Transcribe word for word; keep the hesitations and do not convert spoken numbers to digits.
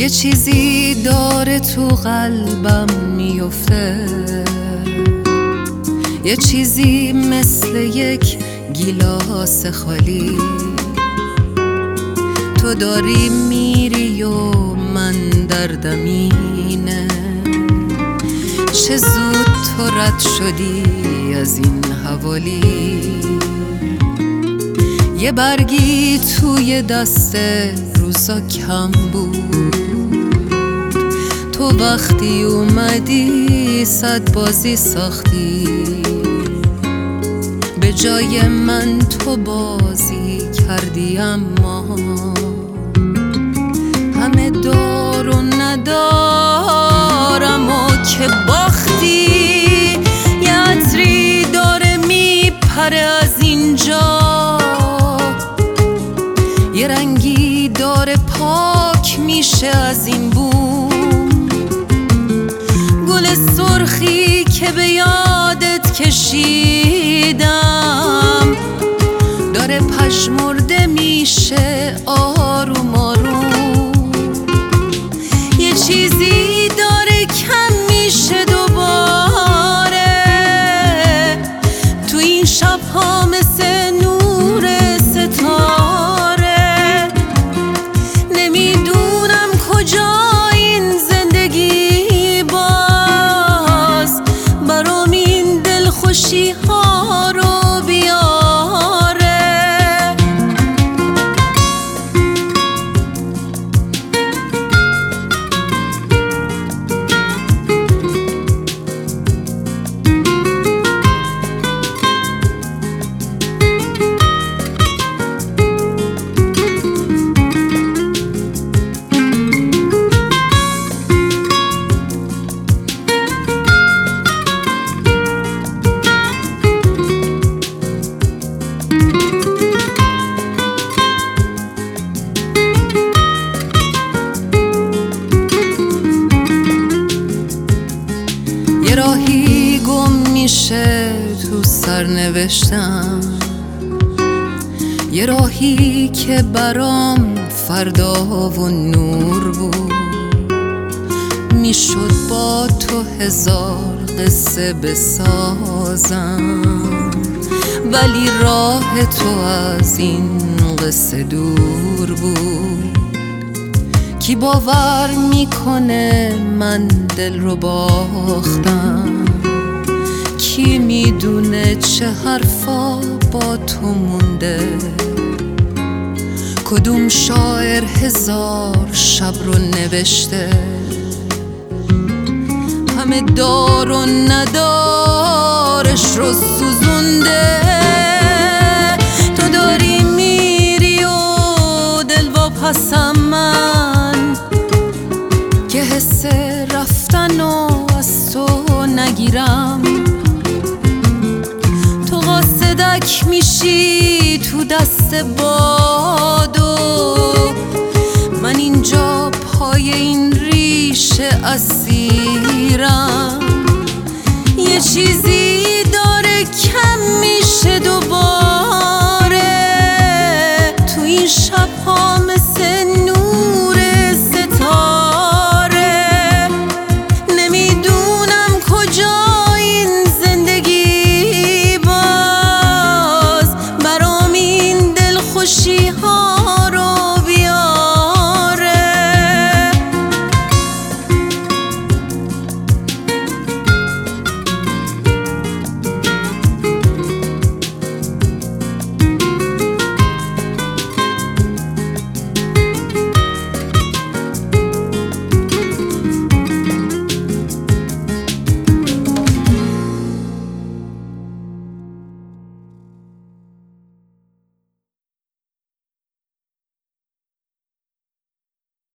یه چیزی داره تو قلبم میفته، یه چیزی مثل یک گیلاس خالی. تو داری میری و من دردم اینه، چه زود تو رد شدی از این حوالی. یه برگی توی دست روزا کم بود، تو وقتی اومدی صد بازی ساختی، به جای من تو بازی کردی. اما همه دار و ندارم و که باختی. یه عطری داره میپره از اینجا، یه رنگی داره پاک میشه از این بوم. گل سرخی که به یادت کشیدم داره پژمرده میشه آروم آروم. یه چیزی داره کم میشه دوباره تو این شب‌ها مثل نور ستاره. نمیدونم کجا این زندگی باز برام این دلخوشی ها رو بیاره. یه راهی گم میشه تو سرنوشتم، یه راهی که برام فردا و نور بود. میشد با تو هزار قصه بسازم، ولی راه تو از این قصه دور بود. کی باور میکنه من دل رو باختم؟ کی میدونه چه حرفا با تو مونده؟ کدوم شاعر هزار شب رو نوشته؟ همه دار و ندارش رو سوزونده. تو داری میری و دل واپسم من، که حس رفتن و از تو نگیرم. تو قاصدک میشی تو دست بادو، من اینجا پای این ریشه اسیرم. یه چیزی